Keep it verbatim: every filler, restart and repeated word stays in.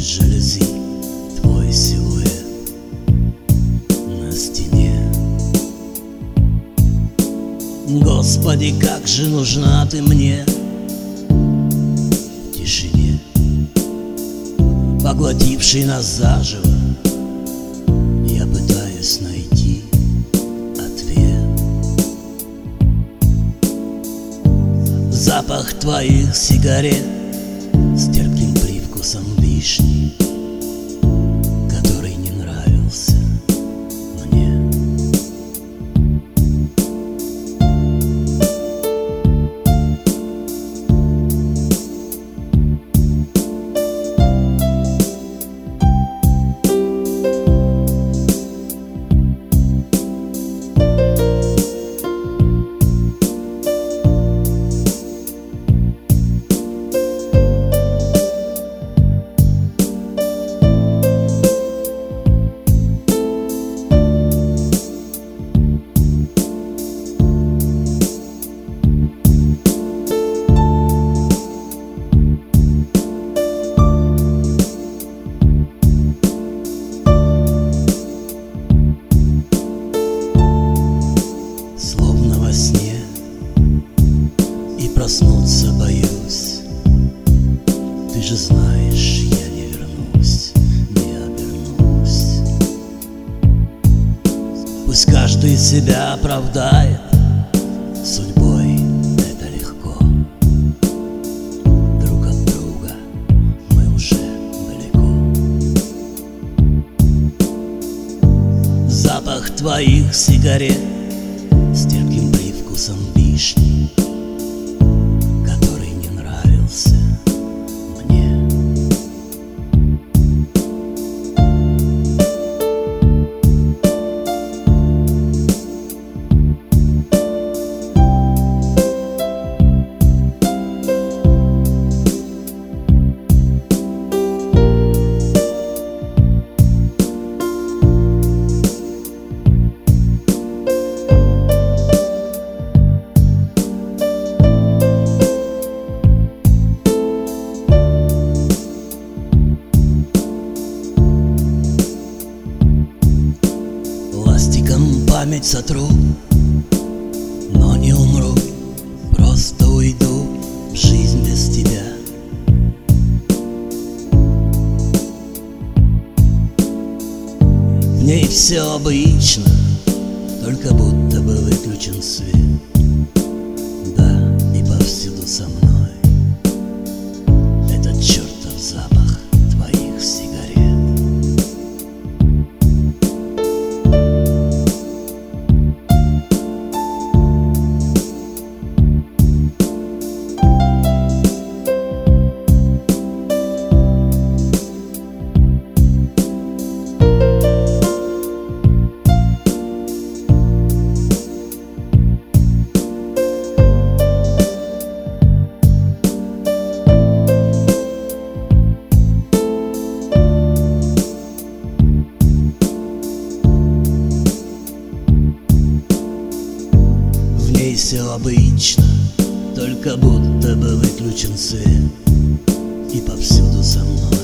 жалюзи твой силуэт на стене. Господи, как же нужна ты мне в тишине, поглотившей нас заживо. Я пытаюсь найти ответ. Запах твоих сигарет с терпким привкусом вишни, который не нравился мне. Проснуться боюсь, ты же знаешь, я не вернусь, не обернусь. Пусть каждый себя оправдает, судьбой это легко. Друг от друга мы уже далеко. Запах твоих сигарет с терпким привкусом вишни, пластиком память сотру, но не умру, просто уйду в жизнь без тебя. В ней все обычно, только будто бы выключен свет. Да, и повсюду со мной этот чертов запах твоих сигарет. Все обычно, только будто бы выключен свет, и повсюду со мной